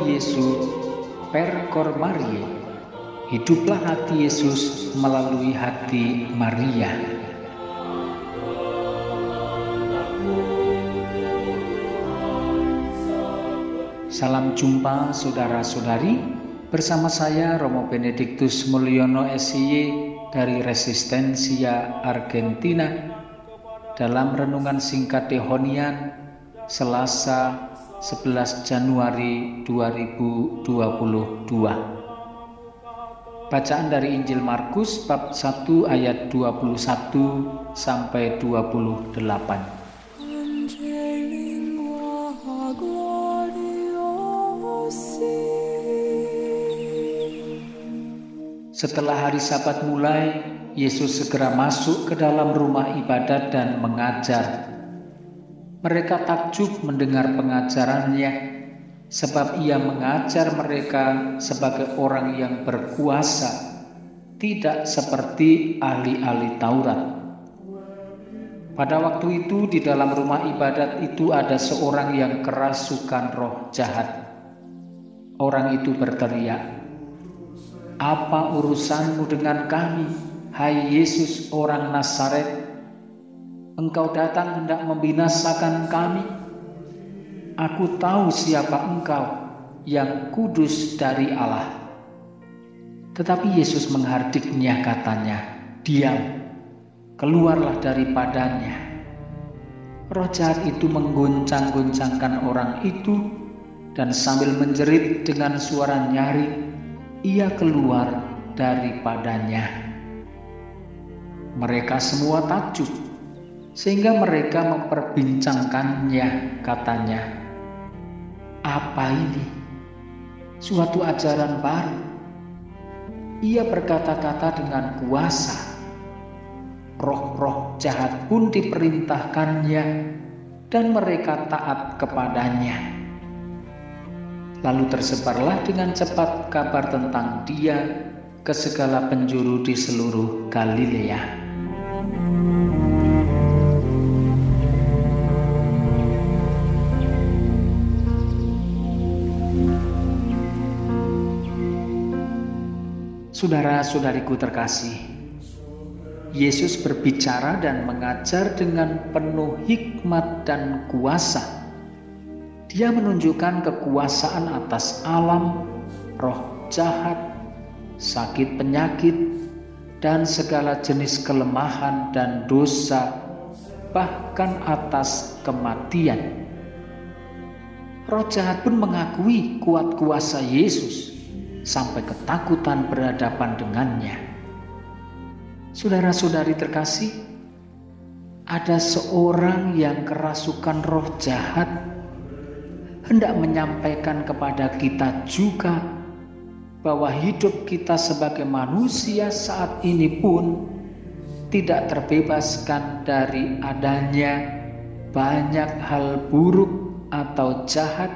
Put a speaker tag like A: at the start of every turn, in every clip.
A: Yesus per cor Mariae. Hiduplah hati Yesus melalui hati Maria. Salam jumpa saudara-saudari, bersama saya Romo Benediktus Mulyono SIY dari Resistensia Argentina dalam renungan singkat Dehonian Selasa 11 Januari 2022. Bacaan dari Injil Markus bab 1 ayat 21 sampai 28. Setelah hari Sabat mulai, Yesus segera masuk ke dalam rumah ibadat dan mengajar. Mereka takjub mendengar pengajarannya, sebab ia mengajar mereka sebagai orang yang berkuasa, tidak seperti ahli-ahli Taurat. Pada waktu itu di dalam rumah ibadat itu ada seorang yang kerasukan roh jahat. Orang itu berteriak, "Apa urusanmu dengan kami, hai Yesus orang Nazaret? Engkau datang hendak membinasakan kami? Aku tahu siapa engkau, yang kudus dari Allah." Tetapi Yesus menghardiknya, katanya, "Diam, keluarlah daripadanya." Roh jahat itu menggoncang-goncangkan orang itu, dan sambil menjerit dengan suara nyaring, ia keluar daripadanya. Mereka semua takjub, sehingga mereka memperbincangkannya, katanya, "Apa ini? Suatu ajaran baru. Ia berkata-kata dengan kuasa. Roh-roh jahat pun diperintahkannya, dan mereka taat kepadanya." Lalu tersebarlah dengan cepat kabar tentang Dia ke segala penjuru di seluruh Galilea. Saudara-saudariku terkasih, Yesus berbicara dan mengajar dengan penuh hikmat dan kuasa. Dia menunjukkan kekuasaan atas alam, roh jahat, sakit penyakit, dan segala jenis kelemahan dan dosa, bahkan atas kematian. Roh jahat pun mengakui kuat kuasa Yesus sampai ketakutan berhadapan dengannya. Saudara-saudari terkasih, ada seorang yang kerasukan roh jahat hendak menyampaikan kepada kita juga bahwa hidup kita sebagai manusia saat ini pun tidak terbebaskan dari adanya banyak hal buruk atau jahat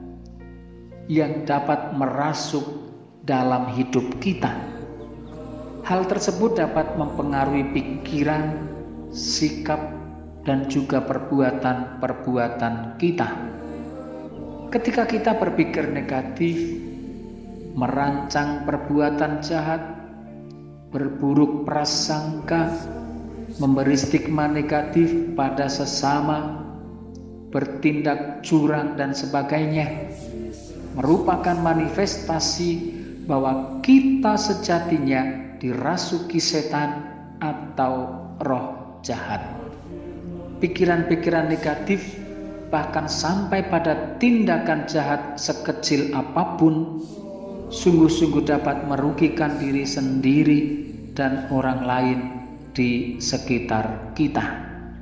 A: yang dapat merasuk dalam hidup kita. Hal tersebut dapat mempengaruhi pikiran, sikap, dan juga perbuatan-perbuatan kita. Ketika kita berpikir negatif, merancang perbuatan jahat, berburuk prasangka, memberi stigma negatif pada sesama, bertindak curang dan sebagainya, merupakan manifestasi bahwa kita sejatinya dirasuki setan atau roh jahat. Pikiran-pikiran negatif bahkan sampai pada tindakan jahat sekecil apapun, sungguh-sungguh dapat merugikan diri sendiri dan orang lain di sekitar kita.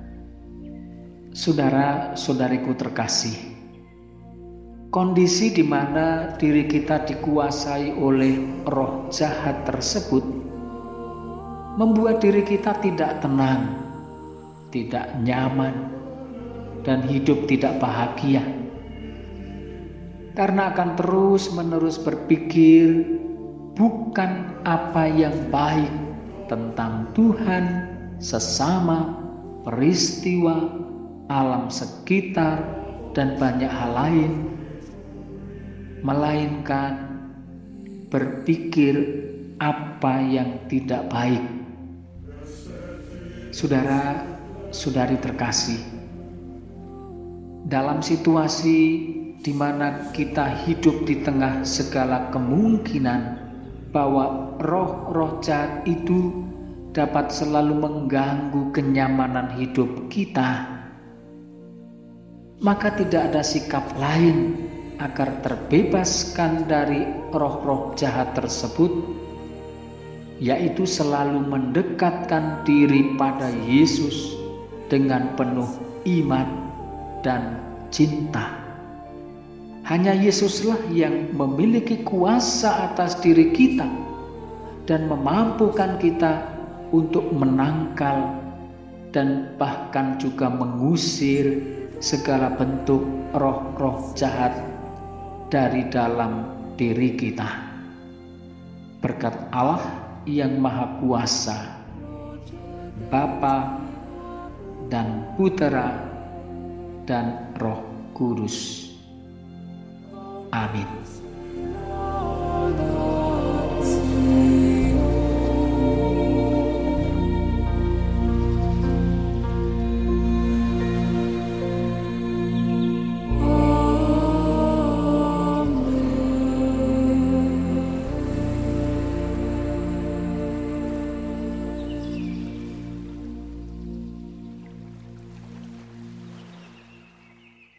A: Saudara-saudariku terkasih, kondisi di mana diri kita dikuasai oleh roh jahat tersebut membuat diri kita tidak tenang, tidak nyaman, dan hidup tidak bahagia, karena akan terus-menerus berpikir bukan apa yang baik tentang Tuhan, sesama, peristiwa, alam sekitar, dan banyak hal lain. melainkan berpikir apa yang tidak baik. Saudara-saudari terkasih, dalam situasi di mana kita hidup di tengah segala kemungkinan bahwa roh-roh jahat itu dapat selalu mengganggu kenyamanan hidup kita, maka tidak ada sikap lain agar terbebaskan dari roh-roh jahat tersebut, yaitu selalu mendekatkan diri pada Yesus dengan penuh iman dan cinta. Hanya Yesuslah yang memiliki kuasa atas diri kita dan memampukan kita untuk menangkal dan bahkan juga mengusir segala bentuk roh-roh jahat dari dalam diri kita. Berkat Allah yang Maha Kuasa, Bapa dan Putera dan Roh Kudus. Amin.